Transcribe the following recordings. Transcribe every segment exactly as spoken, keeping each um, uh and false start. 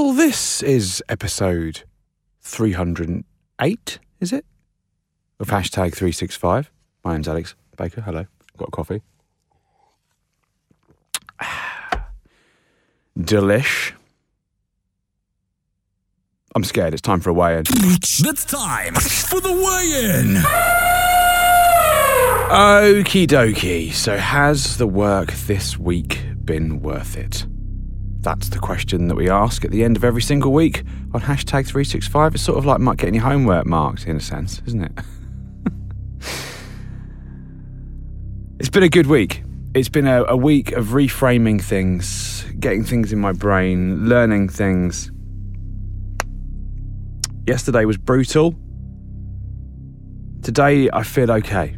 Well, this is episode three hundred eight, is it? Of hashtag three sixty-five. My name's Alex Baker. Hello. Got a coffee. Delish. I'm scared. It's time for a weigh-in. It's time for the weigh-in. Okie dokie. So has the work this week been worth it? That's the question that we ask at the end of every single week on hashtag three sixty-five. It's sort of like getting your homework marked in a sense, isn't it? It's been a good week. It's been a, a week of reframing things, getting things in my brain, learning things. Yesterday was brutal. Today I feel okay.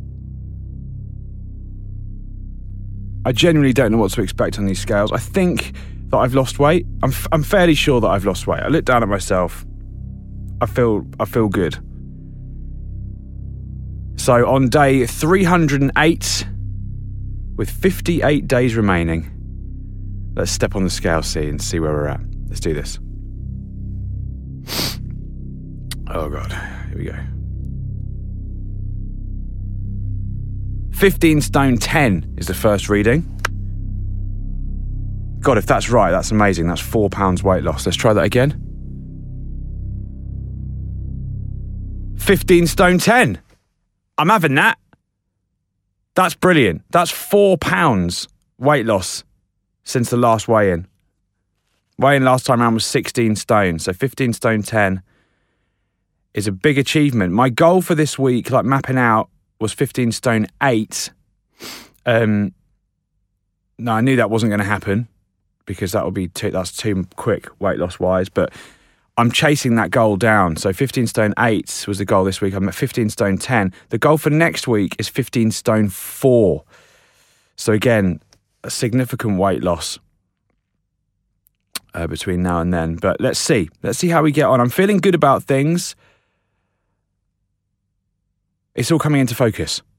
I genuinely don't know what to expect on these scales. I think that I've lost weight. I'm f- I'm fairly sure that I've lost weight. I look down at myself. I feel I feel good. So on day three hundred eight, with fifty-eight days remaining, let's step on the scale, see, and see where we're at. Let's do this. Oh God, here we go. fifteen stone ten is the first reading. God, if that's right, that's amazing. That's four pounds weight loss. Let's try that again. fifteen stone ten. I'm having that. That's brilliant. That's four pounds weight loss since the last weigh-in. Weigh-in last time around was sixteen stone. So fifteen stone ten is a big achievement. My goal for this week, like mapping out, was fifteen stone eight. Um, no, I knew that wasn't going to happen because that would be too, that's too quick weight loss wise. But I'm chasing that goal down. So fifteen stone eight was the goal this week. I'm at fifteen stone ten. The goal for next week is fifteen stone four. So again, a significant weight loss uh, between now and then. But let's see. Let's see how we get on. I'm feeling good about things. It's all coming into focus.